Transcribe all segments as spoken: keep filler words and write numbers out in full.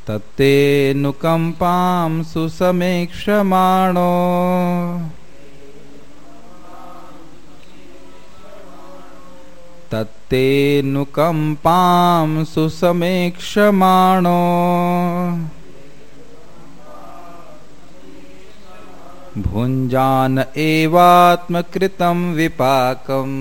तत्तेऽनुकम्पां सुसमीक्षमाणो तत्तेऽनुकम्पां सुसमीक्षमाणो भुञ्जान एवात्मकृतं विपाकम्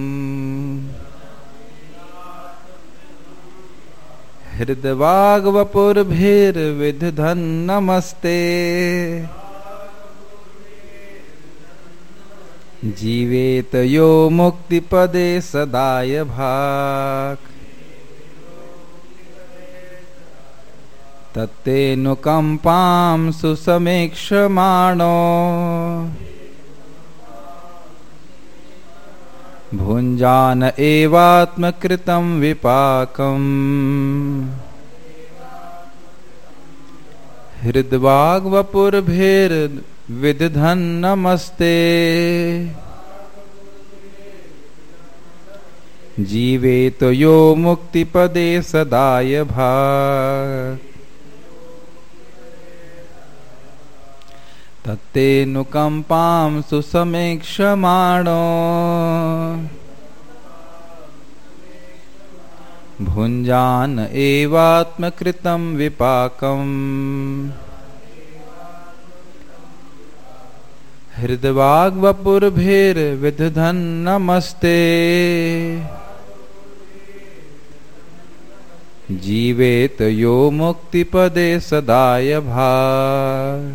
हृद्वाग्वपुर्भिर्विदधन् नमस्ते जीवेत यो मुक्तिपदे सदाय भाक् तत्तेऽनुकम्पां सुसमीक्षमाणो भुञ्जान एवात्मकृतं विपाकम् हृद्वाग्वपुर्भिर्विदधन् नमस्ते जीवेत यो मुक्तिपदे सदाय भाक् तत्तेऽनुकम्पां सुसमीक्षमाणो भुञ्जान एवात्मकृतं विपाकम् हृद्वाग्वपुर्भिर्विदधन् नमस्ते जीवेत यो मुक्तिपदे सदाय भाक्।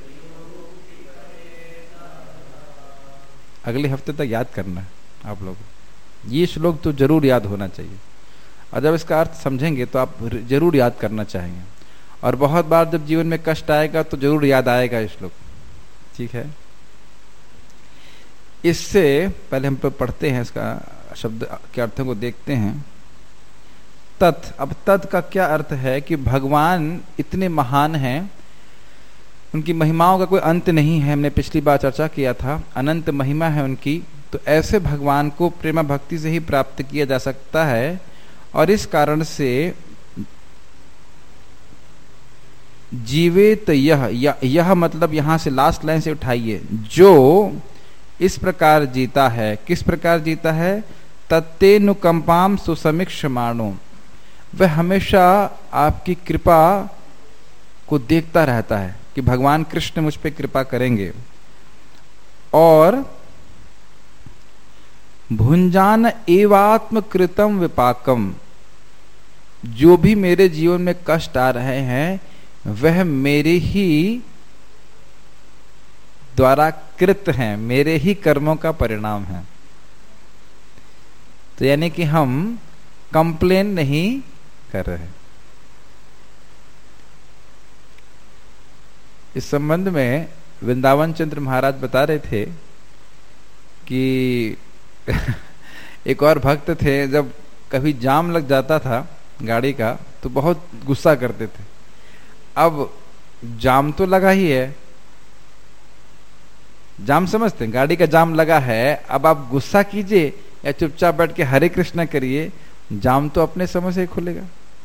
अगले हफ्ते तक याद करना आप लोग, ये श्लोक तो जरूर याद होना चाहिए, और जब इसका अर्थ समझेंगे तो आप जरूर याद करना चाहेंगे, और बहुत बार जब जीवन में कष्ट आएगा तो जरूर याद आएगा ये श्लोक, ठीक है। इससे पहले हम पढ़ते हैं, इसका शब्द के अर्थों को देखते हैं। तत्, अब तत् का क्या अर्थ है कि भगवान इतने महान हैं, उनकी महिमाओं का कोई अंत नहीं है। हमने पिछली बार चर्चा किया था, अनंत महिमा है उनकी। तो ऐसे भगवान को प्रेमा भक्ति से ही प्राप्त किया जा सकता है, और इस कारण से जीवेत यह, यह यह मतलब यहां से लास्ट लाइन से उठाइए, जो इस प्रकार जीता है। किस प्रकार जीता है? तत्तेऽनुकंपां सुसमीक्षमाणो, वह हमेशा आपकी कृपा को देखता रहता है कि भगवान कृष्ण मुझ पे कृपा करेंगे। और भुंजान एवात्मकृतं विपाकम, जो भी मेरे जीवन में कष्ट आ रहे हैं वह मेरे ही द्वारा कृत हैं, मेरे ही कर्मों का परिणाम है। तो यानी कि हम कंप्लेन नहीं कर रहे। इस संबंध में वृंदावन चंद्र महाराज बता रहे थे कि एक और भक्त थे, जब कभी जाम लग जाता था गाड़ी का तो बहुत गुस्सा करते थे। अब जाम तो लगा ही है, जाम समझते हैं, गाड़ी का जाम लगा है, अब आप गुस्सा कीजिए या चुपचाप बैठ के हरे कृष्णा करिए, जाम तो अपने समय से ही खुलेगा।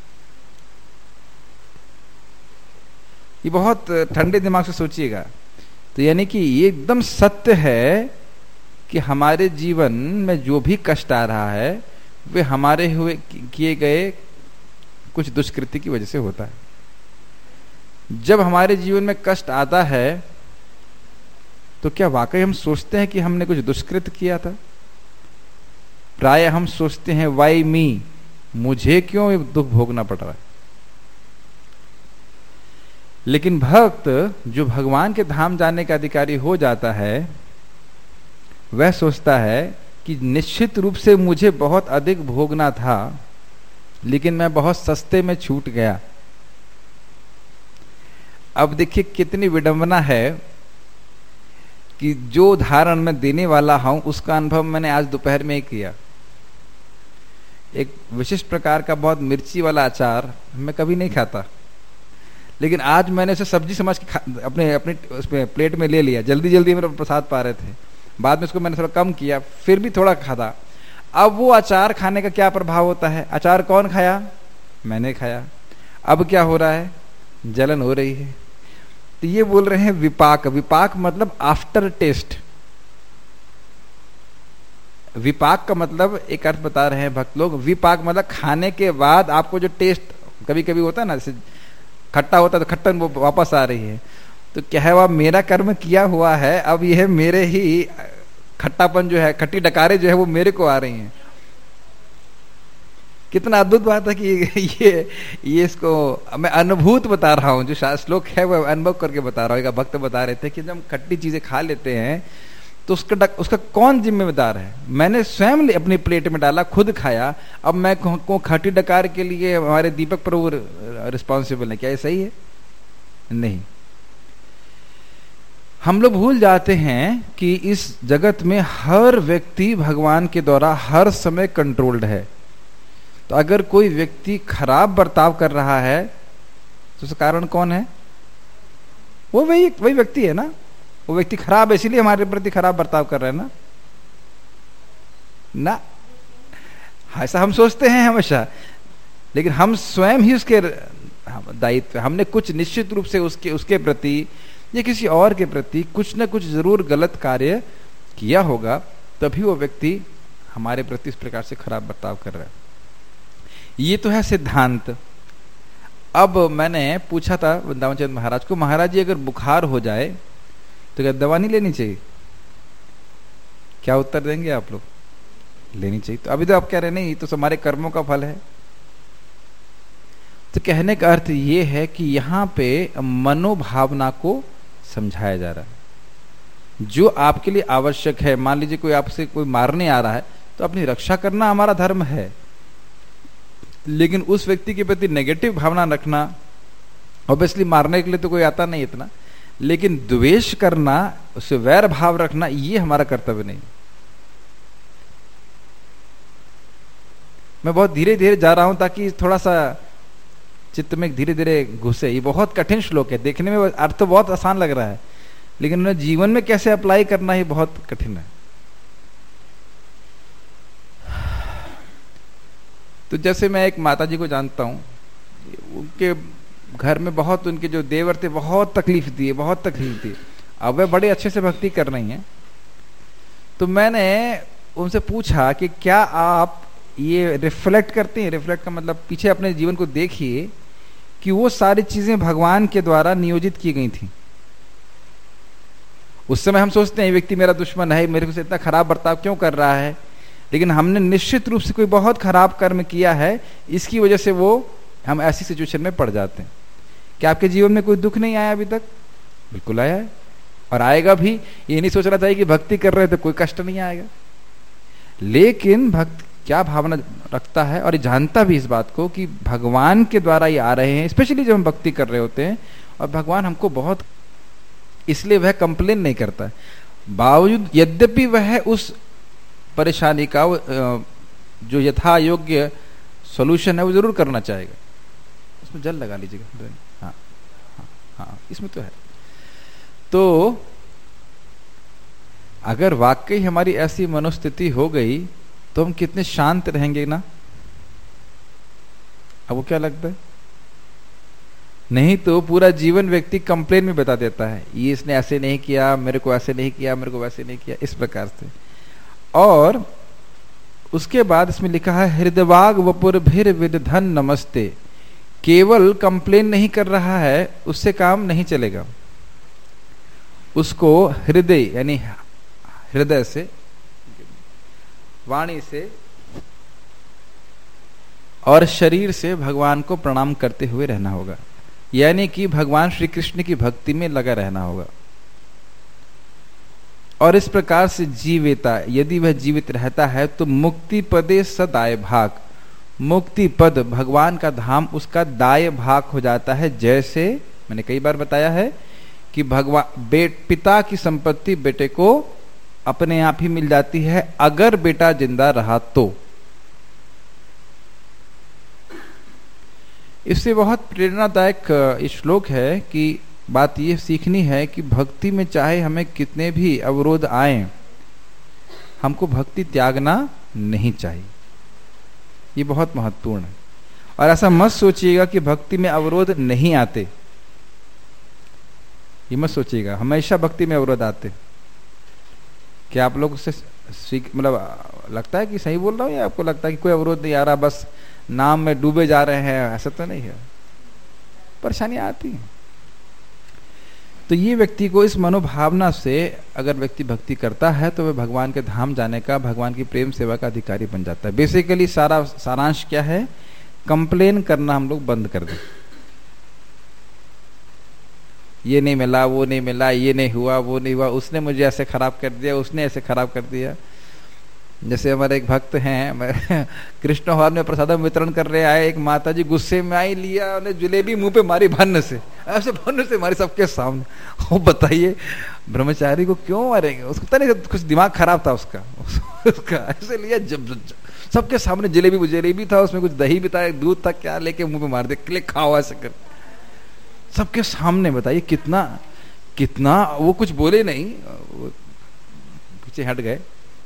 ये बहुत ठंडे दिमाग से सोचिएगा। तो यानी कि ये एकदम सत्य है कि हमारे जीवन में जो भी कष्ट आ रहा है वे हमारे हुए किए गए कुछ दुष्कृति की वजह से होता है। जब हमारे जीवन में कष्ट आता है तो क्या वाकई हम सोचते हैं कि हमने कुछ दुष्कृत किया था? प्राय हम सोचते हैं वाई मी, मुझे क्यों ये दुख भोगना पड़ रहा है। लेकिन भक्त जो भगवान के धाम जाने का अधिकारी हो जाता है वह सोचता है कि निश्चित रूप से मुझे बहुत अधिक भोगना था, लेकिन मैं बहुत सस्ते में छूट गया। अब देखिए कितनी विडंबना है कि जो उदाहरण मैं देने वाला हूं उसका अनुभव मैंने आज दोपहर में ही किया। एक विशिष्ट प्रकार का बहुत मिर्ची वाला अचार मैं कभी नहीं खाता, लेकिन आज मैंने उसे सब्जी समझ के अपने अपने उसमें प्लेट में ले लिया। जल्दी जल्दी मेरे प्रसाद पा रहे थे, बाद में उसको मैंने थोड़ा कम किया, फिर भी थोड़ा खाता। अब वो अचार खाने का क्या प्रभाव होता है? अचार कौन खाया? मैंने खाया। अब क्या हो रहा है? जलन हो रही है। तो ये बोल रहे हैं विपाक। विपाक मतलब आफ्टर टेस्ट। विपाक का मतलब एक अर्थ बता रहे हैं भक्त लोग, विपाक मतलब खाने के बाद आपको जो टेस्ट कभी कभी होता है ना, जैसे खट्टा होता है तो खट्टन वो वापस आ रही है, तो क्या है, वह मेरा कर्म किया हुआ है, अब यह मेरे ही खट्टापन जो है, खट्टी डकारे जो है वो मेरे को आ रही हैं। कितना अद्भुत बात है कि ये ये इसको मैं अनुभूत बता रहा हूँ, जो श्लोक है वो अनुभव करके बता रहा हूँ। एक भक्त बता रहे थे कि जब हम खट्टी चीजें खा लेते हैं तो उसका उसका कौन जिम्मेदार है? मैंने स्वयं अपनी प्लेट में डाला, खुद खाया, अब मैं को खट्टी डकार के लिए हमारे दीपक प्रभु रिस्पॉन्सिबल है क्या? ये सही है? नहीं। हम लोग भूल जाते हैं कि इस जगत में हर व्यक्ति भगवान के द्वारा हर समय कंट्रोल्ड है। तो अगर कोई व्यक्ति खराब बर्ताव कर रहा है तो उसका कारण कौन है? वो वही वही व्यक्ति है ना। वो व्यक्ति खराब है इसीलिए हमारे प्रति खराब बर्ताव कर रहे हैं ना ना ऐसा हम सोचते हैं हमेशा, लेकिन हम स्वयं ही उसके दायित्व, हमने कुछ निश्चित रूप से उसके उसके प्रति या किसी और के प्रति कुछ न कुछ जरूर गलत कार्य किया होगा, तभी वो व्यक्ति हमारे प्रति इस प्रकार से खराब बर्ताव कर रहा है। ये तो है सिद्धांत। अब मैंने पूछा था वृंदावन चंद्र महाराज को, महाराज जी अगर बुखार हो जाए तो क्या दवा नहीं लेनी चाहिए? क्या उत्तर देंगे आप लोग? लेनी चाहिए। तो अभी तो आप कह रहे नहीं, तो हमारे कर्मों का फल है। तो कहने का अर्थ ये है कि यहां पे मनोभावना को समझाया जा रहा है। जो आपके लिए आवश्यक है, मान लीजिए कोई आपसे कोई मारने आ रहा है तो अपनी रक्षा करना हमारा धर्म है, लेकिन उस व्यक्ति के प्रति नेगेटिव भावना रखना, ऑब्वियसली मारने के लिए तो कोई आता नहीं इतना, लेकिन द्वेष करना, उससे वैर भाव रखना, ये हमारा कर्तव्य नहीं। मैं बहुत धीरे धीरे जा रहा हूं ताकि थोड़ा सा चित्त में धीरे धीरे घुसे। ये बहुत कठिन श्लोक है, देखने में अर्थ तो बहुत आसान लग रहा है, लेकिन उन्हें जीवन में कैसे अप्लाई करना ही बहुत कठिन है। तो जैसे मैं एक माता जी को जानता हूं, उनके घर में बहुत, उनके जो देवर थे बहुत तकलीफ दिए, बहुत तकलीफ दी। अब वे बड़े अच्छे से भक्ति कर रही हैं। तो मैंने उनसे पूछा कि क्या आप ये रिफ्लेक्ट करते हैं? रिफ्लेक्ट का मतलब पीछे अपने जीवन को देखिए कि वो सारी चीजें भगवान के द्वारा नियोजित की गई थी। उस समय हम सोचते हैं व्यक्ति मेरा दुश्मन है, मेरे को से इतना खराब बर्ताव क्यों कर रहा है, लेकिन हमने निश्चित रूप से कोई बहुत खराब कर्म किया है, इसकी वजह से वो हम ऐसी सिचुएशन में पड़ जाते हैं। क्या आपके जीवन में कोई दुख नहीं आया अभी तक? बिल्कुल आया है, और आएगा भी। ये नहीं सोचना चाहिए कि भक्ति कर रहे थे कोई कष्ट नहीं आएगा, लेकिन भक्त क्या भावना रखता है और जानता भी इस बात को कि भगवान के द्वारा ये आ रहे हैं, स्पेशली जब हम भक्ति कर रहे होते हैं, और भगवान हमको बहुत, इसलिए वह कंप्लेन नहीं करता है। बावजूद यद्यपि वह उस परेशानी का जो यथा योग्य सॉल्यूशन है वो जरूर करना चाहेगा। इसमें जल लगा लीजिएगा। हाँ हाँ हाँ, इसमें तो है। तो अगर वाकई हमारी ऐसी मनोस्थिति हो गई तो हम कितने शांत रहेंगे ना। अब वो क्या लगता है? नहीं तो पूरा जीवन व्यक्ति कंप्लेन में बता देता है, ये इसने ऐसे नहीं किया, मेरे को ऐसे नहीं किया, मेरे को वैसे नहीं किया, इस प्रकार से। और उसके बाद इसमें लिखा है हृदवाग वपुर भीर विदधन नमस्ते। केवल कंप्लेन नहीं कर रहा है, उससे काम नहीं चलेगा। उसको हृदय यानी हृदय से, वाणी से और शरीर से भगवान को प्रणाम करते हुए रहना होगा, यानी कि भगवान श्री कृष्ण की भक्ति में लगा रहना होगा। और इस प्रकार से जीविता, यदि वह जीवित रहता है तो मुक्ति पदे सदाय भाग, मुक्ति पद भगवान का धाम उसका दाय भाग हो जाता है। जैसे मैंने कई बार बताया है कि भगवान बेट पिता की संपत्ति बेटे को अपने आप ही मिल जाती है अगर बेटा जिंदा रहा तो। इससे बहुत प्रेरणादायक श्लोक है कि बात यह सीखनी है कि भक्ति में चाहे हमें कितने भी अवरोध आए, हमको भक्ति त्यागना नहीं चाहिए। ये बहुत महत्वपूर्ण है। और ऐसा मत सोचिएगा कि भक्ति में अवरोध नहीं आते, ये मत सोचिएगा हमेशा भक्ति में अवरोध आते। क्या आप लोग उससे मतलब लगता है कि सही बोल रहा हूँ, या आपको लगता है कि कोई अवरोध नहीं आ रहा, बस नाम में डूबे जा रहे हैं? ऐसा तो नहीं है, परेशानियां आती हैं। तो ये व्यक्ति को इस मनोभावना से अगर व्यक्ति भक्ति करता है तो वह भगवान के धाम जाने का, भगवान की प्रेम सेवा का अधिकारी बन जाता है। बेसिकली सारा सारांश क्या है? कंप्लेन करना हम लोग बंद कर दें। ये नहीं मिला, वो नहीं मिला, ये नहीं हुआ, वो नहीं हुआ, उसने मुझे ऐसे खराब कर दिया, उसने ऐसे खराब कर दिया। जैसे हमारे एक भक्त हैं, कृष्ण हॉल में प्रसाद वितरण कर रहे आए, एक माता जी गुस्से में आई, लिया उन्हें जलेबी मुंह पे मारी भन्न से, ऐसे भन्न से मारी सबके सामने। वो बताइए ब्रह्मचारी को क्यों मारेंगे? उसको पता नहीं, कुछ दिमाग खराब था उसका उसका ऐसे लिया, जब, जब, जब सबके सामने जलेबी जलेबी था, उसमें कुछ दही भी था, दूध था, क्या लेके मुंह पे मार दे, क्लिक खाओ ऐसे कर, सबके सामने। बताइए कितना कितना वो कुछ बोले नहीं, वो पीछे हट गए।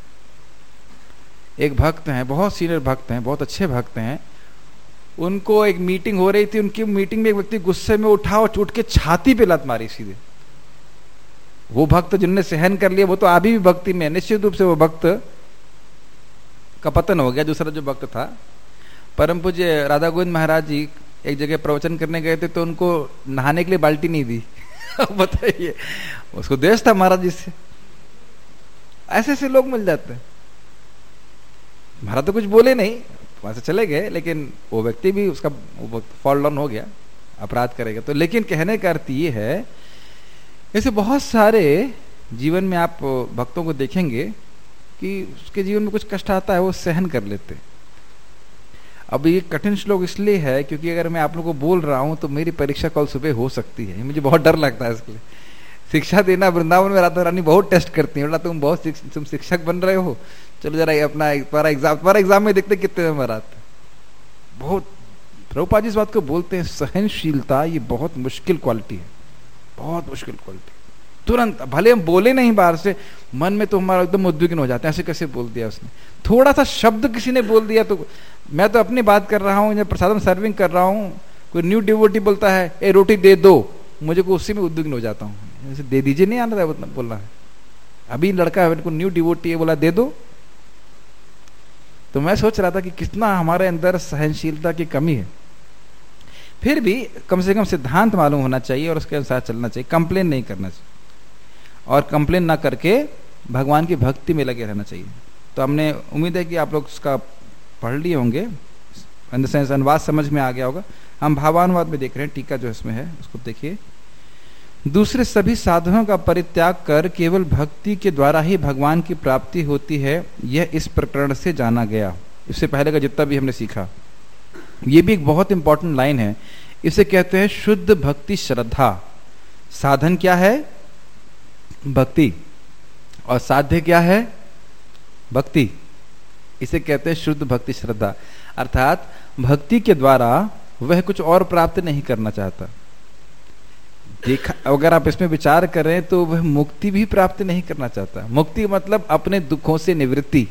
एक भक्त हैं, बहुत सीनियर भक्त हैं, बहुत अच्छे भक्त हैं, उनको एक मीटिंग हो रही थी, उनकी मीटिंग में एक व्यक्ति गुस्से में उठा और उठ के छाती पे लत मारी सीधे। वो भक्त जिनने सहन कर लिया वो तो अभी भी भक्ति में, निश्चित रूप से वो भक्त का पतन हो गया। दूसरा जो भक्त था, परम पूज्य राधा गोविंद महाराज जी एक जगह प्रवचन करने गए थे, तो उनको नहाने के लिए बाल्टी नहीं दी। बताइए, उसको द्वेष था महाराज जी से। ऐसे ऐसे लोग मिल जाते हैं। महाराज तो कुछ बोले नहीं, वहां से चले गए, लेकिन वो व्यक्ति भी उसका फॉल डाउन हो गया, अपराध करेगा तो। लेकिन कहने का अर्थ ये है, ऐसे बहुत सारे जीवन में आप भक्तों को देखेंगे कि उसके जीवन में कुछ कष्ट आता है, वो सहन कर लेते। अब ये कठिन श्लोक इसलिए है क्योंकि अगर मैं आप लोगों को बोल रहा हूं तो मेरी परीक्षा कल सुबह हो सकती है, मुझे बहुत डर लगता है इसके लिए। शिक्षा देना वृंदावन में राधा रानी बहुत टेस्ट करती है, तुम बहुत तुम शिक्षक बन रहे हो, चलो जरा अपना तुम्हारा एग्जाम तुम्हारा एग्जाम में देखते कितने नंबर आते। बहुत प्रभुपाद जी इस बात को बोलते हैं, सहनशीलता ये बहुत मुश्किल क्वालिटी है, बहुत मुश्किल क्वालिटी। तुरंत भले हम बोले नहीं बाहर से, मन में तो हमारा एकदम उद्विग्न हो जाते हैं, ऐसे कैसे बोल दिया उसने। थोड़ा सा शब्द किसी ने बोल दिया तो, मैं तो अपनी बात कर रहा हूँ, जब प्रसादम सर्विंग कर रहा हूँ, कोई न्यू डिवोटी बोलता है ए रोटी दे दो, मुझे को उसी में उद्विग्न हो जाता हूँ, जैसे दे दीजिए नहीं आना था बोलना है। अभी लड़का है, को न्यू डिवोटी है, बोला दे दो। तो मैं सोच रहा था कि कितना हमारे अंदर सहनशीलता की कमी है। फिर भी कम से कम सिद्धांत मालूम होना चाहिए और उसके अनुसार चलना चाहिए, कंप्लेन नहीं करना चाहिए, और कंप्लेन ना करके भगवान की भक्ति में लगे रहना चाहिए। तो हमने उम्मीद है कि आप लोग उसका पढ़ लिए होंगे, इन द सेंस अनुवाद समझ में आ गया होगा। हम भावानुवाद में देख रहे हैं, टीका जो इसमें है उसको देखिए। दूसरे सभी साधनों का परित्याग कर केवल भक्ति के द्वारा ही भगवान की प्राप्ति होती है, यह इस प्रकरण से जाना गया। इससे पहले का जितना भी हमने सीखा, यह भी एक बहुत इंपॉर्टेंट लाइन है। इसे कहते हैं शुद्ध भक्ति श्रद्धा। साधन क्या है? भक्ति। और साध्य क्या है? भक्ति। इसे कहते हैं शुद्ध भक्ति श्रद्धा। अर्थात भक्ति के द्वारा वह कुछ और प्राप्त नहीं करना चाहता। देखा, अगर आप इसमें विचार करें तो वह मुक्ति भी प्राप्त नहीं करना चाहता। मुक्ति मतलब अपने दुखों से निवृत्ति।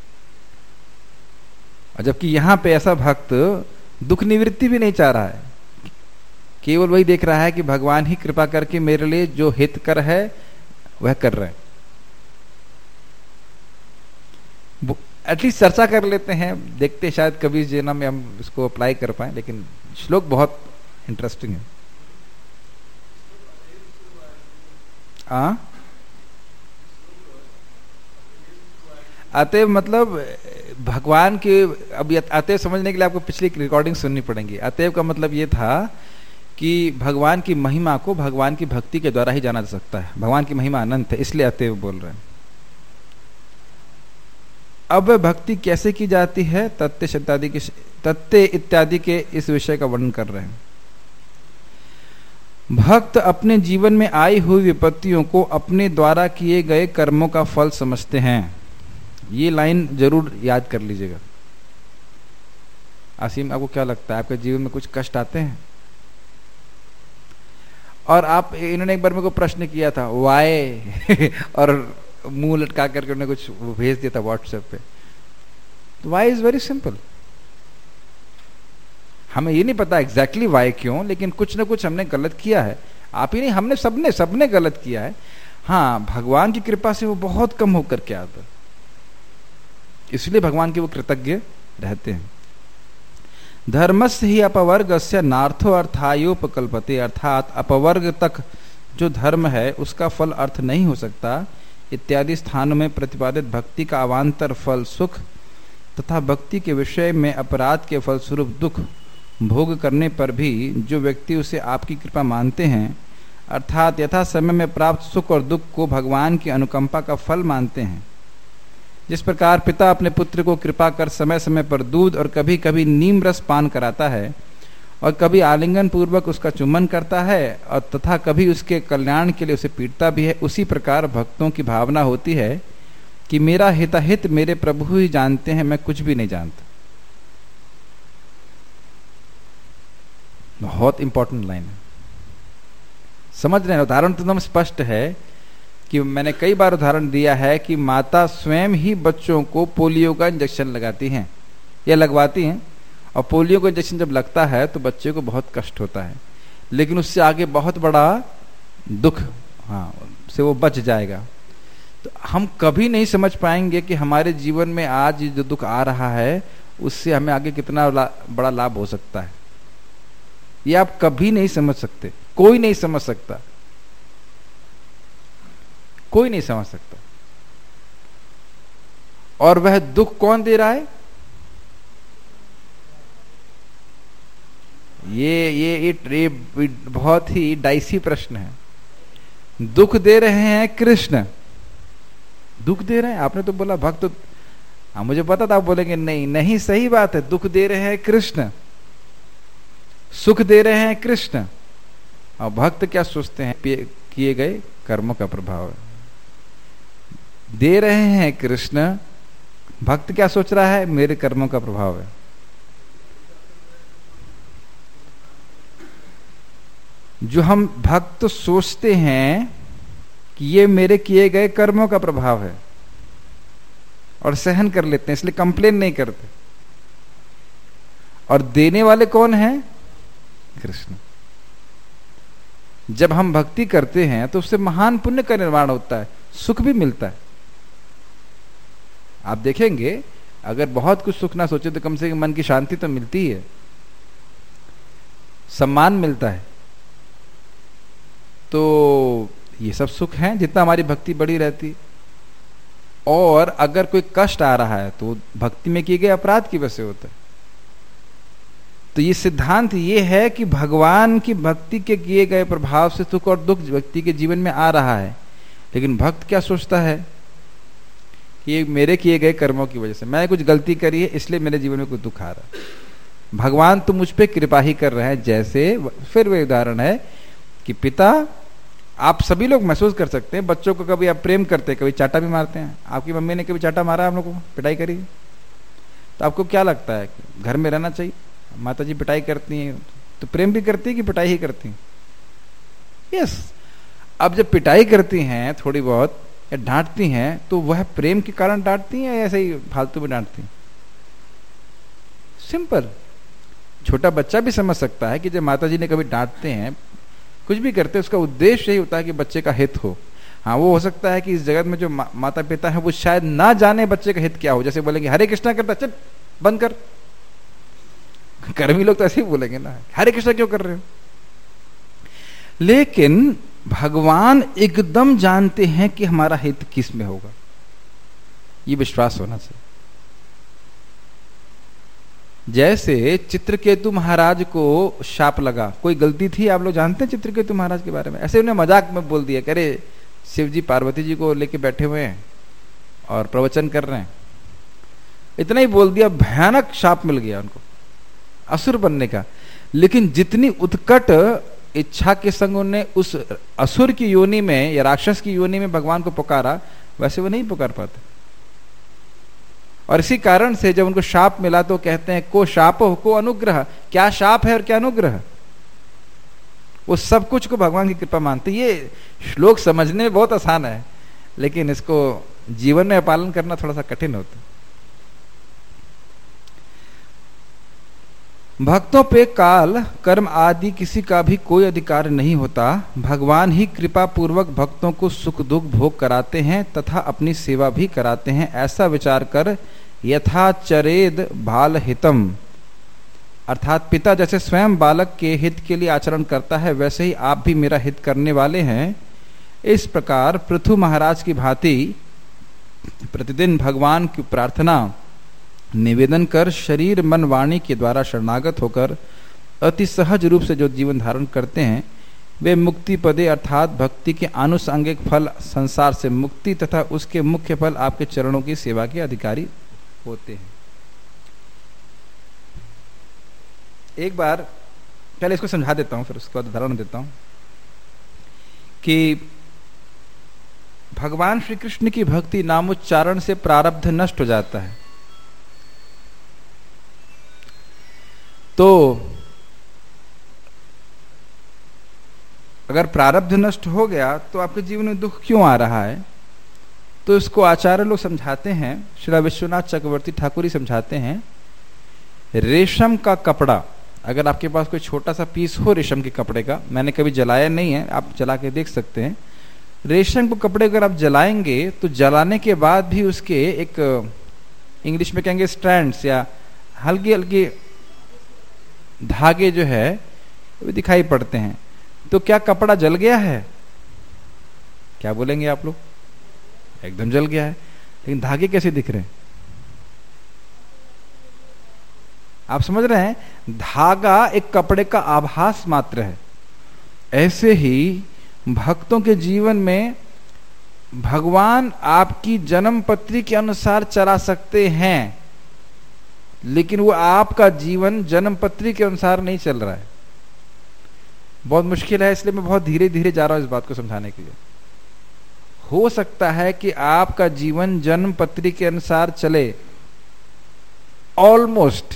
और जबकि यहां पे ऐसा भक्त दुख निवृत्ति भी नहीं चाह रहा है, केवल वही देख रहा है कि भगवान ही कृपा करके मेरे लिए जो हितकर है वह कर रहे हैं। एटलीस्ट चर्चा कर लेते हैं, देखते शायद कभी जीवन में हम इसको अप्लाई कर पाए। लेकिन श्लोक बहुत इंटरेस्टिंग है। आ? अतएव मतलब भगवान के, अब अतएव समझने के लिए आपको पिछली रिकॉर्डिंग सुननी पड़ेगी। अतएव का मतलब ये था कि भगवान की महिमा को भगवान की भक्ति के द्वारा ही जाना जा सकता है। भगवान की महिमा अनंत है, इसलिए अतएव बोल रहे हैं। अब भक्ति कैसे की जाती है, तत्ते इत्यादि के तत्ते इत्यादि के इस विषय का वर्णन कर रहे हैं। भक्त अपने जीवन में आई हुई विपत्तियों को अपने द्वारा किए गए कर्मों का फल समझते हैं। ये लाइन जरूर याद कर लीजिएगा। आसिम, आपको क्या लगता है, आपके जीवन में कुछ कष्ट आते हैं? और आप, इन्होंने एक बार मेरे को प्रश्न किया था वाई और मुंह लटका करके उन्होंने कुछ भेज दिया था व्हाट्सएप पे। तो वाई इज वेरी सिंपल। हमें ये नहीं पता एग्जैक्टली वाई क्यों, लेकिन कुछ ना कुछ हमने गलत किया है। आप ही नहीं, हमने सबने सबने गलत किया है। हाँ, भगवान की कृपा से वो बहुत कम होकर के आता, इसलिए भगवान के वो कृतज्ञ रहते हैं। धर्मस्य ही अपवर्गस्य नार्थो अर्थायोपकल्पते, अर्थात अपवर्ग तक जो धर्म है उसका फल अर्थ नहीं हो सकता इत्यादि स्थानों में प्रतिपादित भक्ति का अवान्तर फल सुख तथा भक्ति के विषय में अपराध के फलस्वरूप दुख भोग करने पर भी जो व्यक्ति उसे आपकी कृपा मानते हैं, अर्थात यथा समय में प्राप्त सुख और दुख को भगवान की अनुकंपा का फल मानते हैं, जिस प्रकार पिता अपने पुत्र को कृपा कर समय समय पर दूध और कभी कभी नीम रस पान कराता है और कभी आलिंगन पूर्वक उसका चुम्बन करता है और तथा कभी उसके कल्याण के लिए उसे पीटता भी है, उसी प्रकार भक्तों की भावना होती है कि मेरा हिताहित मेरे प्रभु ही जानते हैं, मैं कुछ भी नहीं जानता। बहुत इंपॉर्टेंट लाइन है, समझ रहे हैं? उदाहरण तो एकदम स्पष्ट है कि मैंने कई बार उदाहरण दिया है कि माता स्वयं ही बच्चों को पोलियो का इंजेक्शन लगाती हैं या लगवाती हैं, और पोलियो का इंजेक्शन जब लगता है तो बच्चे को बहुत कष्ट होता है, लेकिन उससे आगे बहुत बड़ा दुख हाँ से वो बच जाएगा। तो हम कभी नहीं समझ पाएंगे कि हमारे जीवन में आज जो दुख आ रहा है उससे हमें आगे कितना ला, बड़ा लाभ हो सकता है, ये आप कभी नहीं समझ सकते, कोई नहीं समझ सकता, कोई नहीं समझ सकता। और वह दुख कौन दे रहा है? ये ये ये बहुत ही डाइसी प्रश्न है। दुख दे रहे हैं कृष्ण, दुख दे रहे हैं। आपने तो बोला भक्त, हाँ मुझे पता था आप बोलेंगे नहीं नहीं, सही बात है, दुख दे रहे हैं कृष्ण, सुख दे रहे हैं कृष्ण, और भक्त क्या सोचते हैं? किए गए कर्मों का प्रभाव है। दे रहे हैं कृष्ण, भक्त क्या सोच रहा है? मेरे कर्मों का प्रभाव है। जो हम भक्त सोचते हैं कि ये मेरे किए गए कर्मों का प्रभाव है और सहन कर लेते हैं, इसलिए कंप्लेन नहीं करते। और देने वाले कौन हैं? कृष्ण। जब हम भक्ति करते हैं तो उससे महान पुण्य का निर्माण होता है, सुख भी मिलता है। आप देखेंगे अगर बहुत कुछ सुख ना सोचे तो कम से कम मन की शांति तो मिलती है, सम्मान मिलता है। तो ये सब सुख हैं जितना हमारी भक्ति बढ़ी रहती। और अगर कोई कष्ट आ रहा है तो भक्ति में किए गए अपराध की वजह से होता है। तो ये सिद्धांत ये है कि भगवान की भक्ति के किए गए प्रभाव से सुख और दुख व्यक्ति के जीवन में आ रहा है, लेकिन भक्त क्या सोचता है कि ये मेरे किए गए कर्मों की वजह से, मैंने कुछ गलती करी है इसलिए मेरे जीवन में कुछ दुख आ रहा है। भगवान तो मुझ पे कृपा ही कर रहे हैं। जैसे फिर वही उदाहरण है कि पिता, आप सभी लोग महसूस कर सकते हैं, बच्चों को कभी आप प्रेम करते हैं, कभी चाटा भी मारते हैं। आपकी मम्मी ने कभी चाटा मारा हम लोग को, पिटाई करी, तो आपको क्या लगता है कि घर में रहना चाहिए? माता जी पिटाई करती हैं तो प्रेम भी करती है कि पिटाई ही करती हैं? यस। अब जब पिटाई करती हैं थोड़ी बहुत या डांटती हैं तो वह प्रेम के कारण डांटती हैं या ऐसे ही फालतू में डांटती हैं? सिंपल। छोटा बच्चा भी समझ सकता है कि जब माता जी ने कभी डांटते हैं, कुछ भी करते हैं, उसका उद्देश्य यही होता है कि बच्चे का हित हो। हाँ, वो हो सकता है कि इस जगत में जो मा, माता पिता है वो शायद ना जाने बच्चे का हित क्या हो। जैसे बोलेंगे हरे कृष्णा करता, चल बंद कर। कर्मी लोग तो ऐसे ही बोलेंगे ना, हरे कृष्णा क्यों कर रहे हो? लेकिन भगवान एकदम जानते हैं कि हमारा हित किस में होगा, ये विश्वास होना चाहिए। जैसे चित्रकेतु महाराज को शाप लगा, कोई गलती थी? आप लोग जानते हैं चित्रकेतु महाराज के बारे में? ऐसे उन्हें मजाक में बोल दिया, करे शिव जी पार्वती जी को लेके बैठे हुए हैं और प्रवचन कर रहे हैं, इतना ही बोल दिया, भयानक शाप मिल गया उनको असुर बनने का। लेकिन जितनी उत्कट इच्छा के संग उन्होंने उस असुर की योनि में या राक्षस की योनि में भगवान को पुकारा, वैसे वो नहीं पुकार पाते। और इसी कारण से जब उनको शाप मिला तो कहते हैं को शाप हो को अनुग्रह। क्या शाप है और क्या अनुग्रह? वो सब कुछ को भगवान की कृपा मानते। ये श्लोक समझने में बहुत आसान है, लेकिन इसको जीवन में पालन करना थोड़ा सा कठिन होता है। भक्तों पे काल कर्म आदि किसी का भी कोई अधिकार नहीं होता। भगवान ही कृपा पूर्वक भक्तों को सुख दुख भोग कराते हैं तथा अपनी सेवा भी कराते हैं। ऐसा विचार कर यथा चरेद बाल हितम, अर्थात पिता जैसे स्वयं बालक के हित के लिए आचरण करता है, वैसे ही आप भी मेरा हित करने वाले हैं। इस प्रकार पृथु महाराज की भांति प्रतिदिन भगवान की प्रार्थना निवेदन कर शरीर मन वाणी के द्वारा शरणागत होकर अति सहज रूप से जो जीवन धारण करते हैं, वे मुक्ति पदे अर्थात भक्ति के आनुषंगिक फल संसार से मुक्ति तथा उसके मुख्य फल आपके चरणों की सेवा के अधिकारी होते हैं। एक बार पहले इसको समझा देता हूं, फिर उसके बाद उदाहरण देता हूं कि भगवान श्री कृष्ण की भक्ति नामोच्चारण से प्रारब्ध नष्ट हो जाता है। तो अगर प्रारब्ध नष्ट हो गया तो आपके जीवन में दुख क्यों आ रहा है? तो इसको आचार्य लोग समझाते हैं, श्री विश्वनाथ चक्रवर्ती ठाकुर ही समझाते हैं। रेशम का कपड़ा, अगर आपके पास कोई छोटा सा पीस हो रेशम के कपड़े का, मैंने कभी जलाया नहीं है, आप जला के देख सकते हैं। रेशम के कपड़े अगर आप जलाएंगे तो जलाने के बाद भी उसके एक इंग्लिश में कहेंगे स्ट्रैंड्स या हल्की हल्की धागे जो है वो दिखाई पड़ते हैं। तो क्या कपड़ा जल गया है? क्या बोलेंगे आप लोग? एकदम जल गया है। लेकिन धागे कैसे दिख रहे हैं? आप समझ रहे हैं? धागा एक कपड़े का आभास मात्र है। ऐसे ही भक्तों के जीवन में भगवान आपकी जन्म पत्री के अनुसार चला सकते हैं, लेकिन वो आपका जीवन जन्म पत्री के अनुसार नहीं चल रहा है। बहुत मुश्किल है, इसलिए मैं बहुत धीरे धीरे जा रहा हूं इस बात को समझाने के लिए। हो सकता है कि आपका जीवन जन्म पत्री के अनुसार चले ऑलमोस्ट,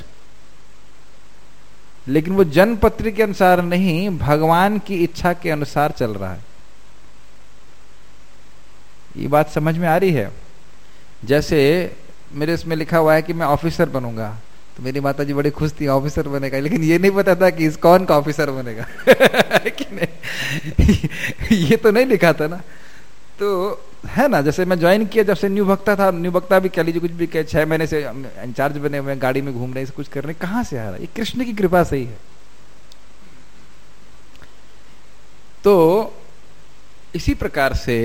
लेकिन वो जन्म पत्री के अनुसार नहीं, भगवान की इच्छा के अनुसार चल रहा है। ये बात समझ में आ रही है? जैसे मेरे इसमें लिखा हुआ है कि मैं ऑफिसर बनूंगा, तो मेरी माता जी बड़ी खुश थी ऑफिसर बनेगा, लेकिन ये नहीं पता था कि इस्कॉन का ऑफिसर बनेगा कि नहीं ये तो नहीं लिखा था ना। तो है ना, जैसे मैं ज्वाइन किया, जब से न्यू भक्ता था, न्यू भक्ता भी कह लीजिए, कुछ भी कह, छह महीने से इंचार्ज बने हुए, गाड़ी में घूम रहे, कुछ कर रहे, कहां से आ रहा है? ये कृष्ण की कृपा से ही है। तो इसी प्रकार से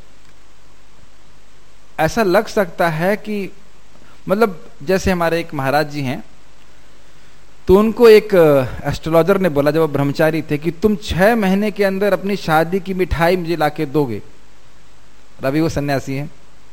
ऐसा लग सकता है कि मतलब जैसे हमारे एक महाराज जी हैं, तो उनको एक एस्ट्रोलॉजर ने बोला जब वो ब्रह्मचारी थे कि तुम छह महीने के अंदर अपनी शादी की मिठाई मुझे लाके दोगे। अभी वो सन्यासी हैं।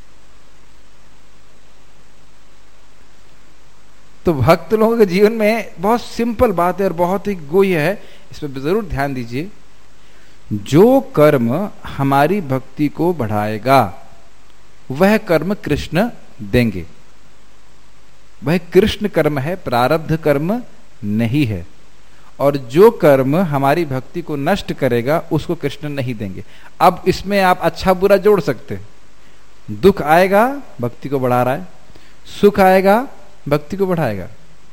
तो भक्त लोगों के जीवन में बहुत सिंपल बात है और बहुत ही गोह्य है, इस पर जरूर ध्यान दीजिए। जो कर्म हमारी भक्ति को बढ़ाएगा वह कर्म कृष्ण देंगे। वह कृष्ण कर्म है, प्रारब्ध कर्म नहीं है। और जो कर्म हमारी भक्ति को नष्ट करेगा उसको कृष्ण नहीं देंगे। अब इसमें आप अच्छा बुरा जोड़ सकते हैं। दुख आएगा भक्ति को बढ़ा रहा है, सुख आएगा भक्ति को बढ़ाएगा।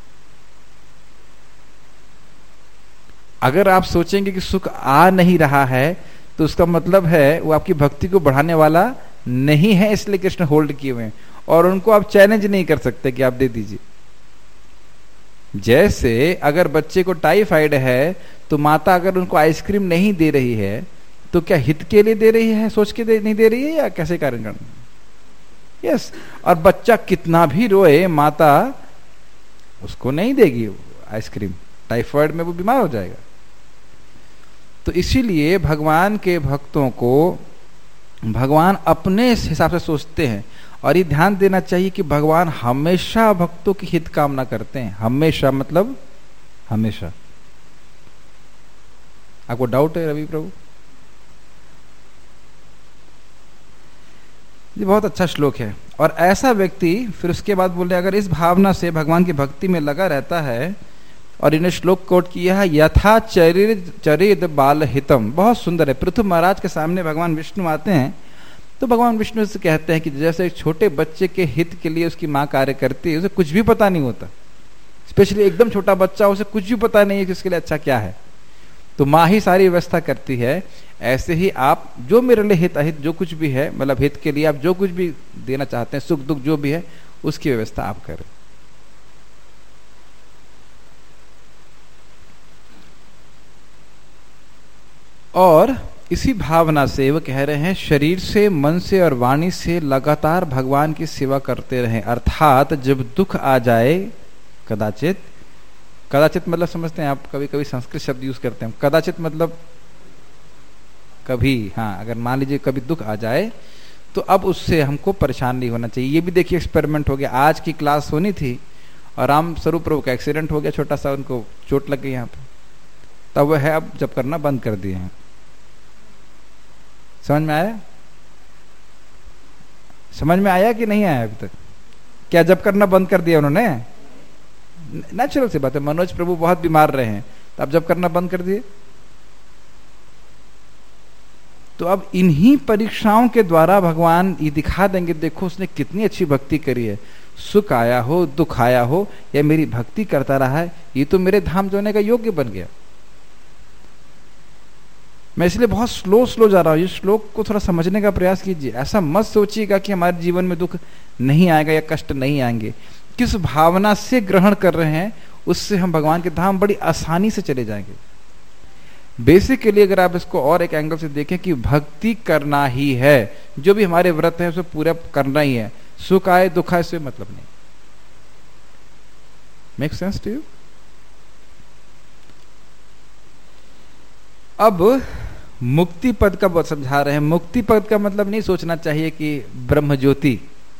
अगर आप सोचेंगे कि सुख आ नहीं रहा है तो उसका मतलब है वो आपकी भक्ति को बढ़ाने वाला नहीं है, इसलिए कृष्ण होल्ड किए हुए हैं और उनको आप चैलेंज नहीं कर सकते कि आप दे दीजिए। जैसे अगर बच्चे को टाइफाइड है तो माता अगर उनको आइसक्रीम नहीं दे रही है तो क्या हित के लिए दे रही है, सोच के दे, नहीं दे रही है, या कैसे कारण करना? यस। और बच्चा कितना भी रोए माता उसको नहीं देगी आइसक्रीम, टाइफाइड में वो बीमार हो जाएगा। तो इसीलिए भगवान के भक्तों को भगवान अपने हिसाब से सोचते हैं। और ये ध्यान देना चाहिए कि भगवान हमेशा भक्तों की हित कामना करते हैं। हमेशा मतलब हमेशा। आपको डाउट है रवि प्रभु? ये बहुत अच्छा श्लोक है। और ऐसा व्यक्ति फिर उसके बाद बोले अगर इस भावना से भगवान की भक्ति में लगा रहता है, और इन्हें श्लोक कोट किया है यथा चरिद चरिद बाल हितम, बहुत सुंदर है। पृथु महाराज के सामने भगवान विष्णु आते हैं तो भगवान विष्णु से कहते हैं कि जैसे एक छोटे बच्चे के हित के लिए उसकी माँ कार्य करती है, उसे कुछ भी पता नहीं होता, स्पेशली एकदम छोटा बच्चा, उसे कुछ भी पता नहीं है कि उसके लिए अच्छा क्या है, तो माँ ही सारी व्यवस्था करती है। ऐसे ही आप जो मेरे लिए हित अहित जो कुछ भी है, मतलब हित के लिए आप जो कुछ भी देना चाहते हैं, सुख दुख जो भी है, उसकी व्यवस्था आप करें। और इसी भावना से वो कह रहे हैं, शरीर से, मन से और वाणी से लगातार भगवान की सेवा करते रहें। अर्थात जब दुख आ जाए, कदाचित, कदाचित मतलब समझते हैं आप, कभी कभी संस्कृत शब्द यूज करते हैं, कदाचित मतलब कभी, हाँ, अगर मान लीजिए कभी दुख आ जाए तो अब उससे हमको परेशान नहीं होना चाहिए। ये भी देखिए एक्सपेरिमेंट हो गया। आज की क्लास होनी थी और राम स्वरूप प्रभु का एक्सीडेंट हो गया, छोटा सा, उनको चोट लग गई यहाँ पे, तब वह है अब जब करना बंद कर दिए हैं। समझ में आया? समझ में आया कि नहीं आया अभी तक? क्या जब करना बंद कर दिया उन्होंने? नेचुरल सी बात है, मनोज प्रभु बहुत बीमार रहे हैं, तो अब जब करना बंद कर दिए। तो अब इन्हीं परीक्षाओं के द्वारा भगवान ये दिखा देंगे, देखो उसने कितनी अच्छी भक्ति करी है, सुख आया हो, दुख आया हो, या मेरी भक्ति करता रहा है, ये तो मेरे धाम जाने का योग्य बन गया। मैं इसलिए बहुत स्लो स्लो जा रहा हूं, इस श्लोक को थोड़ा समझने का प्रयास कीजिए। ऐसा मत सोचिएगा कि हमारे जीवन में दुख नहीं आएगा या कष्ट नहीं आएंगे। किस भावना से ग्रहण कर रहे हैं, उससे हम भगवान के धाम बड़ी आसानी से चले जाएंगे। बेसिकली अगर आप इसको और एक एंगल से देखें कि भक्ति करना ही है, जो भी हमारे व्रत है उसे पूरा करना ही है, सुख आए दुख आए से मतलब नहीं। Make sense to you? अब मुक्ति पद का समझा रहे हैं। मुक्ति पद का मतलब नहीं सोचना चाहिए कि ब्रह्म ज्योति,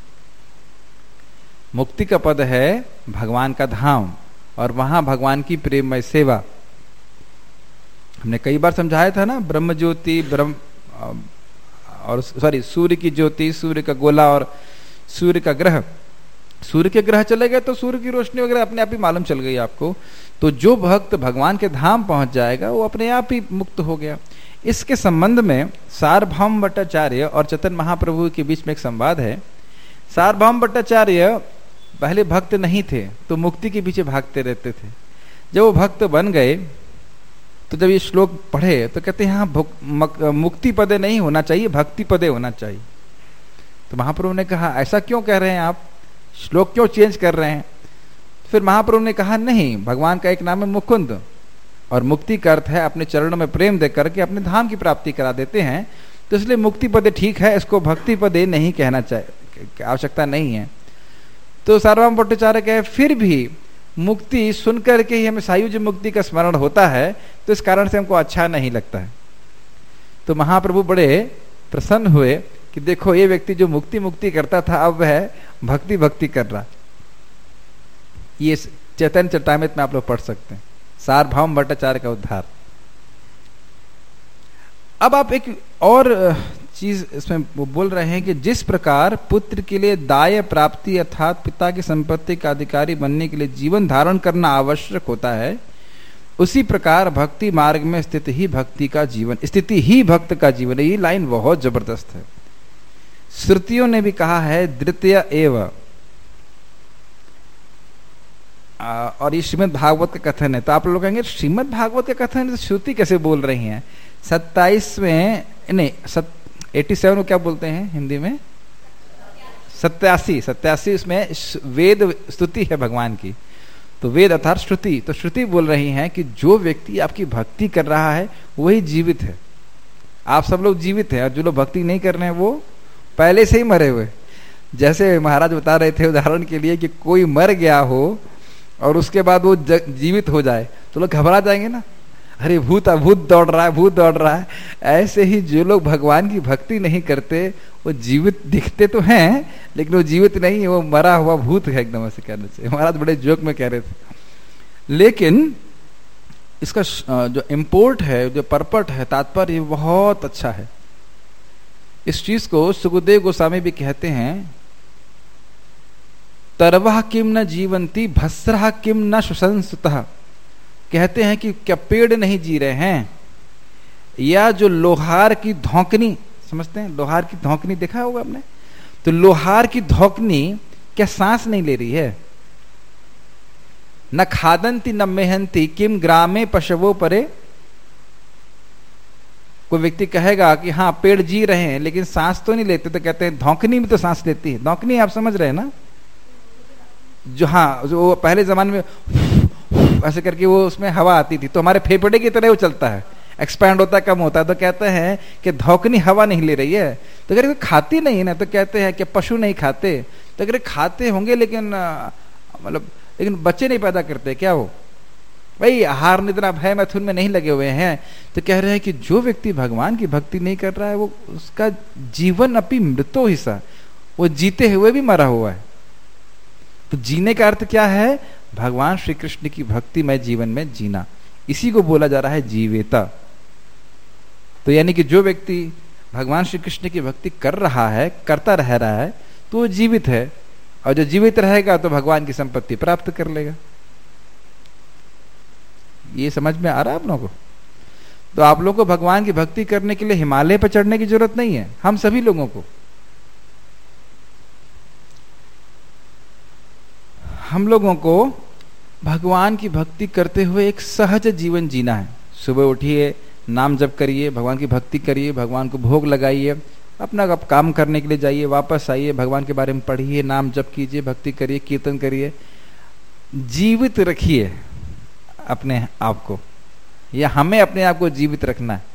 मुक्ति का पद है भगवान का धाम और वहां भगवान की प्रेममय सेवा। हमने कई बार समझाया था ना, ब्रह्म ज्योति, ब्रह्म और सॉरी सूर्य की ज्योति, सूर्य का गोला और सूर्य का ग्रह। सूर्य के ग्रह चले गए तो सूर्य की रोशनी वगैरह अपने आप ही मालूम चल गई आपको। तो जो भक्त भगवान के धाम पहुंच जाएगा वो अपने आप ही मुक्त हो गया। इसके संबंध में सार्वभौम भट्टाचार्य और चैतन्य महाप्रभु के बीच में एक संवाद है। सार्वभौम भट्टाचार्य पहले भक्त नहीं थे तो मुक्ति के पीछे भागते रहते थे। जब वो भक्त बन गए तो जब ये श्लोक पढ़े तो कहते हैं हाँ, मुक्ति पदे नहीं होना चाहिए, भक्ति पदे होना चाहिए। तो महाप्रभु ने कहा ऐसा क्यों कह रहे हैं आप, श्लोक क्यों चेंज कर रहे हैं? फिर महाप्रभु ने कहा नहीं, भगवान का एक नाम है मुकुंद और मुक्ति का अर्थ है अपने चरणों में प्रेम दे करके अपने धाम की प्राप्ति करा देते हैं, तो इसलिए मुक्ति पदे ठीक है, इसको भक्ति पदे नहीं कहना चाहिए, आवश्यकता नहीं है। तो सार्वभौम भट्टाचार्य कहे फिर भी मुक्ति सुनकर के ही हमें सायुज्य मुक्ति का स्मरण होता है, तो इस कारण से हमको अच्छा नहीं लगता है। तो महाप्रभु बड़े प्रसन्न हुए कि देखो ये व्यक्ति जो मुक्ति मुक्ति करता था अब वह भक्ति भक्ति कर रहा। ये चैतन्य चरितामृत में आप लोग पढ़ सकते हैं, सार्वभौम भट्टाचार्य का उद्धार। अब आप एक और चीज इसमें वो बोल रहे हैं कि जिस प्रकार पुत्र के लिए दाय प्राप्ति अर्थात पिता की संपत्ति का अधिकारी बनने के लिए जीवन धारण करना आवश्यक होता है, उसी प्रकार भक्ति मार्ग में स्थित ही भक्ति का जीवन, स्थिति ही भक्त का जीवन। ये लाइन बहुत जबरदस्त है। श्रुतियों ने भी कहा है द्वितीय एव, और ये श्रीमद् भागवत का कथन है। तो आप लोग कहेंगे श्रीमद् भागवत का कथन है, श्रुति कैसे बोल रही हैं? सत्ताईसवें नहीं सत एटी सेवन को क्या बोलते हैं हिंदी में? सत्यासी सत्यासी उसमें वेद स्तुति है भगवान की। तो वेद अर्थात श्रुति, तो श्रुति बोल रही है कि जो व्यक्ति आपकी भक्ति कर रहा है वही जीवित है। आप सब लोग जीवित हैं और जो लोग भक्ति नहीं कर रहे हैं वो पहले से ही मरे हुए। जैसे महाराज बता रहे थे उदाहरण के लिए कि कोई मर गया हो और उसके बाद वो जीवित हो जाए तो लोग घबरा जाएंगे ना, अरे भूत भूत दौड़ रहा है, भूत दौड़ रहा है। ऐसे ही जो लोग भगवान की भक्ति नहीं करते वो जीवित दिखते तो हैं लेकिन वो जीवित नहीं है, वो मरा हुआ भूत है एकदम, ऐसे कहने से महाराज बड़े जोक में कह रहे थे। लेकिन इसका जो इम्पोर्ट है, जो परपट है, तात्पर्य बहुत अच्छा है। इस चीज को सुखदेव गोस्वामी भी कहते हैं, तरवह किम न जीवंती भस्रह किम न सुसंसुतः। कहते हैं कि क्या पेड़ नहीं जी रहे हैं, या जो लोहार की धौंकनी, समझते हैं लोहार की धौंकनी देखा होगा आपने, तो लोहार की धौंकनी क्या सांस नहीं ले रही है? न खादंती न मेहनती किम ग्रामे पशवो परे। कोई व्यक्ति कहेगा कि हाँ पेड़ जी रहे हैं लेकिन सांस तो नहीं लेते, तो कहते हैं धौंकनी भी तो सांस लेती है। धौंकनी आप समझ रहे हैं ना, जो हाँ जो पहले जमाने में ऐसे करके वो उसमें हवा आती थी, तो हमारे फेफड़े की तरह वो चलता है, एक्सपैंड होता है, कम होता है। तो कहते हैं कि धौकनी हवा नहीं ले रही है। तो अगर खाती नहीं ना, तो कहते हैं कि पशु नहीं खाते। तो अगर खाते होंगे लेकिन मतलब लेकिन बच्चे नहीं पैदा करते क्या वो, भाई आहार निद्रा भय मैथुन में नहीं लगे हुए हैं। तो कह रहे हैं कि जो व्यक्ति भगवान की भक्ति नहीं कर रहा है वो उसका जीवन अपनी मृतो हिस्सा, वो जीते हुए भी मरा हुआ है। तो जीने का अर्थ क्या है, भगवान श्री कृष्ण की भक्ति में जीवन में जीना, इसी को बोला जा रहा है जीवेता। तो यानी कि जो व्यक्ति भगवान श्री कृष्ण की भक्ति कर रहा है, करता रह रहा है, तो वो जीवित है, और जो जीवित रहेगा तो भगवान की संपत्ति प्राप्त कर लेगा। ये समझ में आ रहा है आप लोगों को? तो आप लोगों को भगवान की भक्ति करने के लिए हिमालय पर चढ़ने की जरूरत नहीं है। हम सभी लोगों को, हम लोगों को भगवान की भक्ति करते हुए एक सहज जीवन जीना है। सुबह उठिए, नाम जप करिए, भगवान की भक्ति करिए, भगवान को भोग लगाइए, अपना अब काम करने के लिए जाइए, वापस आइए, भगवान के बारे में पढ़िए, नाम जप कीजिए, भक्ति करिए, कीर्तन करिए, जीवित रखिए अपने आप को, या हमें अपने आप को जीवित रखना है।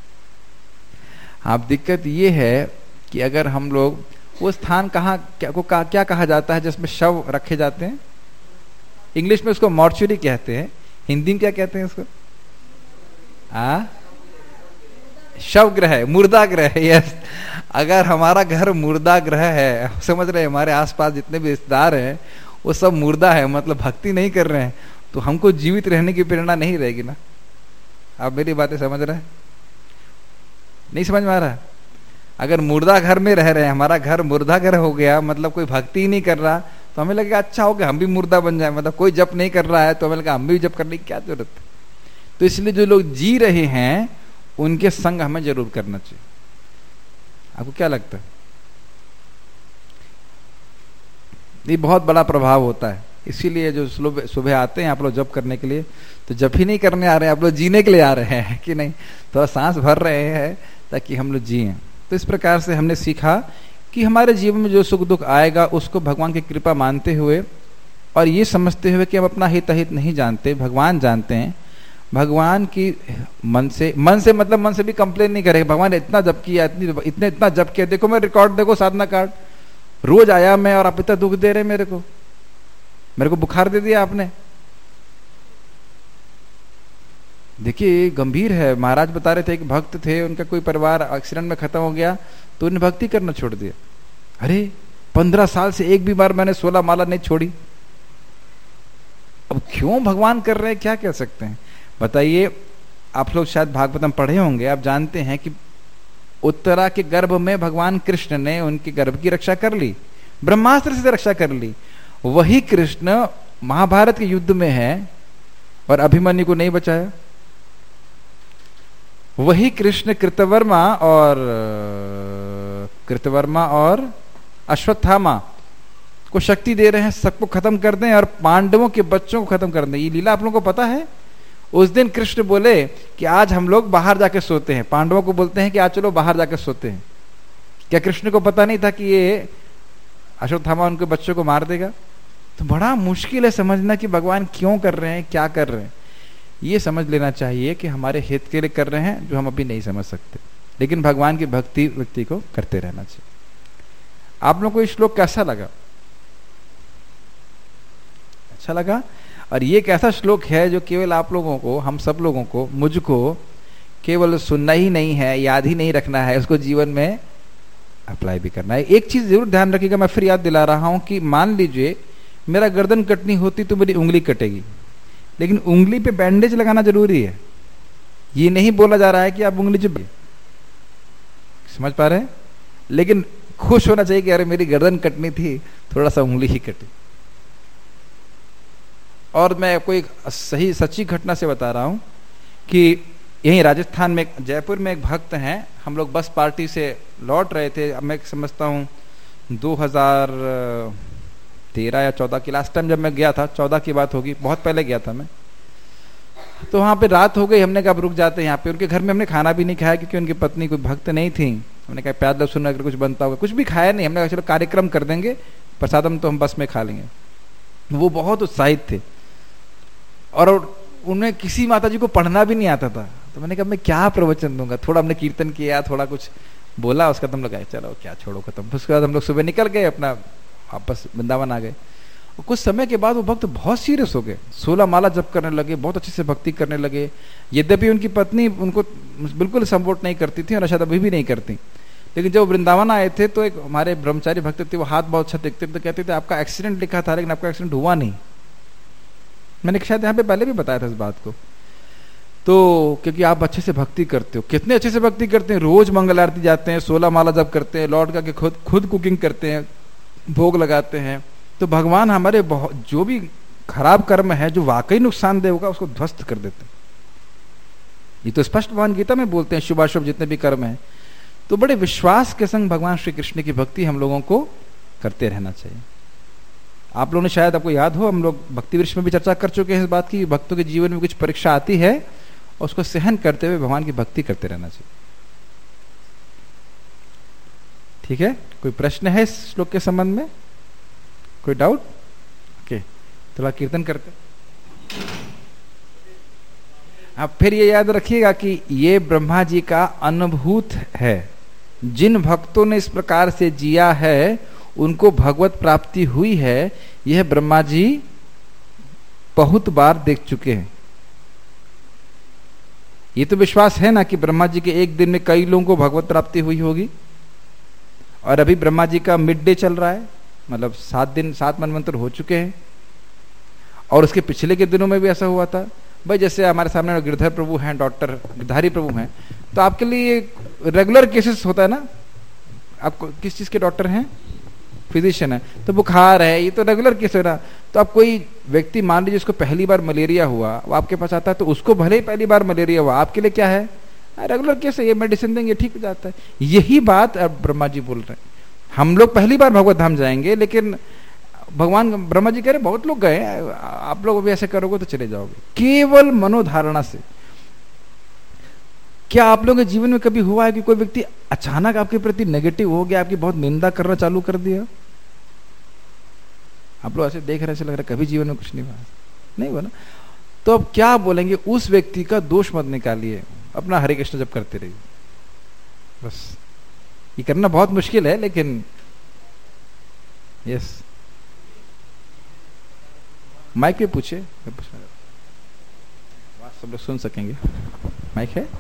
अब दिक्कत ये है कि अगर हम लोग वो स्थान कहाँ क्या को का, क्या कहा जाता है जिसमें शव रखे जाते हैं, इंग्लिश में उसको मॉर्चुरी कहते हैं, हिंदी में क्या कहते हैं उसको, आ शव ग्रह, मुर्दा ग्रह। यस, अगर हमारा घर मुर्दा ग्रह है, समझ रहे हैं, हमारे आसपास जितने भी रिश्तेदार हैं वो सब मुर्दा है, मतलब भक्ति नहीं कर रहे हैं, तो हमको जीवित रहने की प्रेरणा नहीं रहेगी ना। आप मेरी बातें समझ रहे हैं? नहीं समझ में आ रहा? अगर मुर्दा घर में रह रहे हैं, हमारा घर मुर्दा घर हो गया, मतलब कोई भक्ति ही नहीं कर रहा, तो हमें लगेगा अच्छा हो गया हम भी मुर्दा बन जाए, मतलब कोई जप नहीं कर रहा है तो हमें लगा हम भी जप करने की क्या जरूरत है। तो इसलिए जो लोग जी रहे हैं उनके संग हमें जरूर करना चाहिए। आपको क्या लगता है? ये बहुत बड़ा प्रभाव होता है। इसीलिए जो सुबह आते हैं आप लोग जप करने के लिए, तो जप ही नहीं करने आ रहे हैं, आप लोग जीने के लिए आ रहे हैं कि नहीं, थोड़ा सांस भर रहे हैं ताकि हम लोग जिए। तो इस प्रकार से हमने सीखा कि हमारे जीवन में जो सुख दुख आएगा उसको भगवान की कृपा मानते हुए, और ये समझते हुए कि हम अपना हित अहित नहीं जानते, भगवान जानते हैं। भगवान की मन से, मन से मतलब मन से भी कंप्लेन नहीं करेगा, भगवान इतना जप किया, इतनी इतने इतना जप किया, देखो मैं रिकॉर्ड, देखो साधना कार्ड, रोज आया मैं और आप इतना दुख दे रहे मेरे को, मेरे को बुखार दे दिया आपने। देखिए गंभीर है। महाराज बता रहे थे, एक भक्त थे, उनका कोई परिवार एक्सीडेंट में खत्म हो गया, तो उन्हें भक्ति करना छोड़ दिया। अरे पंद्रह साल से एक भी बार मैंने सोलह माला नहीं छोड़ी, अब क्यों भगवान कर रहे हैं, क्या कह सकते हैं बताइए। आप लोग शायद भागवतम पढ़े होंगे, आप जानते हैं कि उत्तरा के गर्भ में भगवान कृष्ण ने उनके गर्भ की रक्षा कर ली, ब्रह्मास्त्र से रक्षा कर ली। वही कृष्ण महाभारत के युद्ध में है और अभिमन्यु को नहीं बचाया। वही कृष्ण कृतवर्मा और कृतवर्मा और अश्वत्थामा को शक्ति दे रहे हैं, सबको खत्म कर दें और पांडवों के बच्चों को खत्म कर दें। ये लीला आप लोगों को पता है। उस दिन कृष्ण बोले कि आज हम लोग बाहर जाके सोते हैं, पांडवों को बोलते हैं कि आज चलो बाहर जाके सोते हैं। क्या कृष्ण को पता नहीं था कि ये अश्वत्थामा उनके बच्चों को मार देगा? तो बड़ा मुश्किल है समझना कि भगवान क्यों कर रहे हैं, क्या कर रहे हैं। ये समझ लेना चाहिए कि हमारे हित के लिए कर रहे हैं, जो हम अभी नहीं समझ सकते, लेकिन भगवान की भक्ति व्यक्ति को करते रहना चाहिए। आप लोगों को ये श्लोक कैसा लगा? अच्छा लगा? और ये एक ऐसा श्लोक है जो केवल आप लोगों को, हम सब लोगों को, मुझको केवल सुनना ही नहीं है, याद ही नहीं रखना है, उसको जीवन में अप्लाई भी करना है। एक चीज जरूर ध्यान रखिएगा, मैं फिर याद दिला रहा हूं कि मान लीजिए मेरा गर्दन कटनी होती तो मेरी उंगली कटेगी, लेकिन उंगली पे बैंडेज लगाना जरूरी है। ये नहीं बोला जा रहा है कि आप उंगली चुप, समझ पा रहे हैं? लेकिन खुश होना चाहिए कि अरे मेरी गर्दन कटनी थी, थोड़ा सा उंगली ही कटी। और मैं कोई सही सच्ची घटना से बता रहा हूं कि यहीं राजस्थान में, जयपुर में एक भक्त हैं, हम लोग बस पार्टी से लौट रहे थे, अब मैं समझता हूं दो हज़ार तेरह या चौदह की, लास्ट टाइम जब मैं गया था, चौदह की बात होगी, बहुत पहले गया था मैं। तो वहाँ पे रात हो गई, हमने कहा रुक जाते हैं यहाँ पे। उनके घर में हमने खाना भी नहीं खाया क्योंकि उनकी पत्नी कोई भक्त नहीं थी। हमने कहा प्याज लहसुन अगर कुछ बनता होगा, कुछ भी खाया नहीं। हमने कहा चलो कार्यक्रम कर देंगे, प्रसादम तो हम बस में खा लेंगे। वो बहुत उत्साहित थे और उन्हें किसी माता जी को पढ़ना भी नहीं आता था। तो मैंने कहा मैं क्या प्रवचन दूंगा, थोड़ा हमने कीर्तन किया, थोड़ा कुछ बोला, उसका तुम लोग आए चलो क्या छोड़ो खत्म। उसके बाद हम लोग सुबह निकल गए, अपना वापस वृंदावन आ गए। और कुछ समय के बाद वो भक्त बहुत सीरियस हो गए, सोलह माला जप करने लगे, बहुत अच्छे से भक्ति करने लगे। यद्यपि उनकी पत्नी उनको बिल्कुल सपोर्ट नहीं करती थी और शायद अभी भी नहीं करती, लेकिन जब वृंदावन आए थे तो एक हमारे ब्रह्मचारी भक्त थे, वो हाथ बहुत अच्छा देखते थे, तो कहते थे आपका एक्सीडेंट लिखा था लेकिन आपका एक्सीडेंट हुआ नहीं। मैंने शायद यहाँ पे पहले भी बताया था इस बात को। तो क्योंकि आप अच्छे से भक्ति करते हो, कितने अच्छे से भक्ति करते हैं, रोज मंगल आरती जाते हैं, सोलह माला जप करते हैं, लौट करके खुद खुद कुकिंग करते हैं, भोग लगाते हैं। तो भगवान हमारे बहुत जो भी खराब कर्म है, जो वाकई नुकसानदेह होगा, उसको ध्वस्त कर देते हैं। ये तो स्पष्ट भगवान गीता में बोलते हैं, शुभाशुभ जितने भी कर्म है। तो बड़े विश्वास के संग भगवान श्री कृष्ण की भक्ति हम लोगों को करते रहना चाहिए। आप लोगों ने शायद, आपको याद हो, हम लोग भक्ति वृक्ष में भी चर्चा कर चुके हैं इस बात की, भक्तों के जीवन में कुछ परीक्षा आती है और उसको सहन करते हुए भगवान की भक्ति करते रहना चाहिए। ठीक है, कोई प्रश्न है इस श्लोक के संबंध में, कोई डाउट? ओके, थोड़ा कीर्तन करते। अब फिर ये याद रखिएगा कि ये ब्रह्मा जी का अनुभूत है। जिन भक्तों ने इस प्रकार से जिया है उनको भगवत प्राप्ति हुई है, यह ब्रह्मा जी बहुत बार देख चुके हैं। ये तो विश्वास है ना कि ब्रह्मा जी के एक दिन में कई लोगों को भगवत प्राप्ति हुई होगी। और अभी ब्रह्मा जी का मिड डे चल रहा है, मतलब सात दिन सात मनवंतर हो चुके हैं। और उसके पिछले के दिनों में भी ऐसा हुआ था। भाई जैसे हमारे सामने गिरधर प्रभु हैं, डॉक्टर गिरधारी प्रभु हैं, तो आपके लिए रेगुलर केसेस होता है ना। आप किस चीज के डॉक्टर हैं? फिजिशियन है, तो बुखार है, ये तो रेगुलर केस है ना। तो आप कोई व्यक्ति मान लीजिए उसको पहली बार मलेरिया हुआ, वो आपके पास आता है, तो उसको भले ही पहली बार मलेरिया हुआ, आपके लिए क्या है? रेगुलर केस है, ये मेडिसिन देंगे ठीक हो जाता है। यही बात अब ब्रह्मा जी बोल रहे हैं। हम लोग पहली बार भगवत धाम जाएंगे, लेकिन भगवान ब्रह्मा जी कह रहे बहुत लोग गए, आप लोग भी ऐसे करोगे तो चले जाओगे। केवल मनोधारणा से। क्या आप लोगों के जीवन में कभी हुआ है कि कोई व्यक्ति अचानक आपके प्रति नेगेटिव हो गया, आपकी बहुत निंदा करना चालू कर दिया? आप लोग ऐसे देख रहे, ऐसे लग रहा है कभी जीवन में कुछ नहीं हुआ, नहीं हुआ ना। तो अब क्या बोलेंगे? उस व्यक्ति का दोष मत निकालिए, अपना हरे कृष्ण जप करते रहिए बस। ये करना बहुत मुश्किल है, लेकिन यस। माइक पे पूछे, सब लोग सुन सकेंगे। माइक है?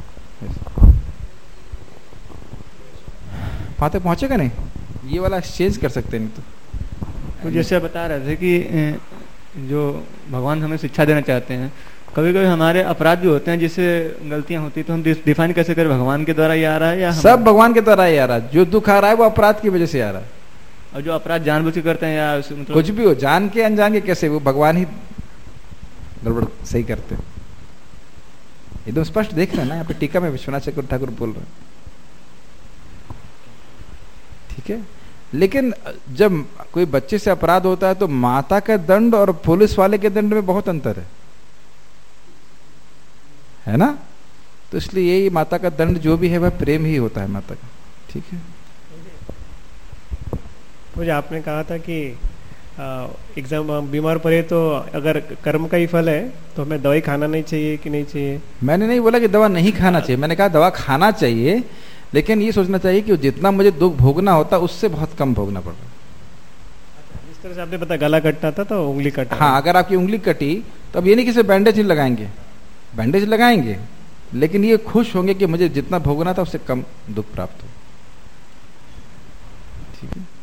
वहां तक पहुंचेगा नहीं? ये वाला एक्सचेंज कर सकते नहीं तो। तो जैसे बता रहे थे कि जो भगवान हमें शिक्षा देना चाहते हैं, कभी कभी हमारे अपराध भी होते हैं, जिससे गलतियां होती है, तो हम डिफाइन कैसे करें भगवान के द्वारा ये आ रहा है या सब भगवान के द्वारा ही आ रहा है? जो दुख आ रहा है वो अपराध की वजह से आ रहा है। और जो अपराध जानबूझ के करते हैं या मतलब कुछ भी हो, जान के अनजान के, कैसे वो भगवान ही गड़बड़ सही करते हैं। एकदम स्पष्ट देख रहे हैं ना, यहाँ पे टीका में विश्वनाथ चक्रवर्ती ठाकुर बोल रहे हैं। ठीक है, लेकिन जब कोई बच्चे से अपराध होता है तो माता का दंड और पुलिस वाले के दंड में बहुत अंतर है, है ना। तो इसलिए यही माता का दंड जो भी है वह प्रेम ही होता है माता का। ठीक है, मुझे आपने कहा था कि एग्जाम बीमार पड़े तो अगर कर्म का ही फल है तो हमें दवाई खाना नहीं चाहिए कि नहीं चाहिए? मैंने नहीं बोला कि दवा नहीं खाना चाहिए, मैंने कहा दवा खाना चाहिए, लेकिन ये सोचना चाहिए कि जितना मुझे दुख भोगना होता उससे बहुत कम भोगना पड़ रहा है। जिस तरह से आपने पता गला कटता था तो उंगली कटा। हाँ, अगर आपकी उंगली कटी तो अब ये नहीं कि सिर्फ बैंडेज ही लगाएंगे, बैंडेज लगाएंगे, लेकिन ये खुश होंगे कि मुझे जितना भोगना था उससे कम दुख प्राप्त हो। ठीक है।